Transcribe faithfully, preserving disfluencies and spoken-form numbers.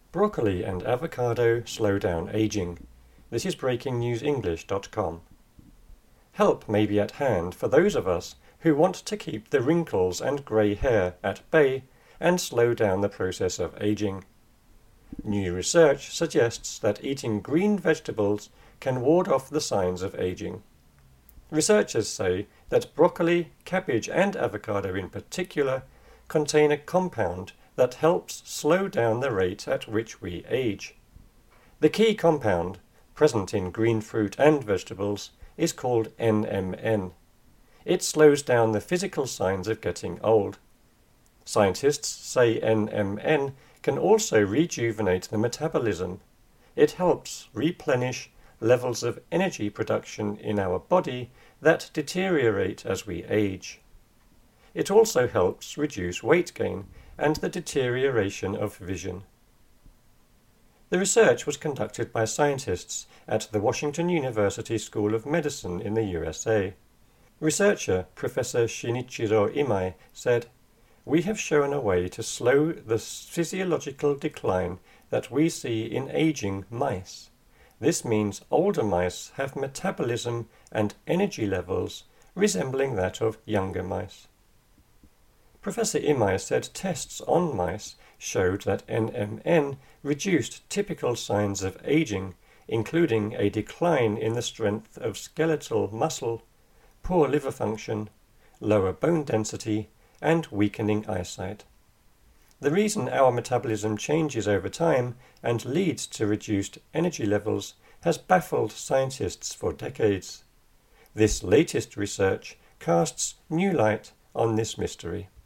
Broccoli and avocado slow down aging. This is breaking news english dot com. Help may be at hand for those of us who want to keep the wrinkles and grey hair at bay and slow down the process of aging. New research suggests that eating green vegetables can ward off the signs of aging. Researchers say that broccoli, cabbage and avocado in particular contain a compound that helps slow down the rate at which we age. The key compound, present in green fruit and vegetables, is called N M N. It slows down the physical signs of getting old. Scientists say N M N can also rejuvenate the metabolism. It helps replenish levels of energy production in our body that deteriorate as we age. It also helps reduce weight gain and the deterioration of vision. The research was conducted by scientists at the Washington University School of Medicine in the U S A. Researcher Professor Shinichiro Imai said, "We have shown a way to slow the physiological decline that we see in aging mice. This means older mice have metabolism and energy levels resembling that of younger mice." Professor Imai said tests on mice showed that N M N reduced typical signs of aging, including a decline in the strength of skeletal muscle, poor liver function, lower bone density, and weakening eyesight. The reason our metabolism changes over time and leads to reduced energy levels has baffled scientists for decades. This latest research casts new light on this mystery.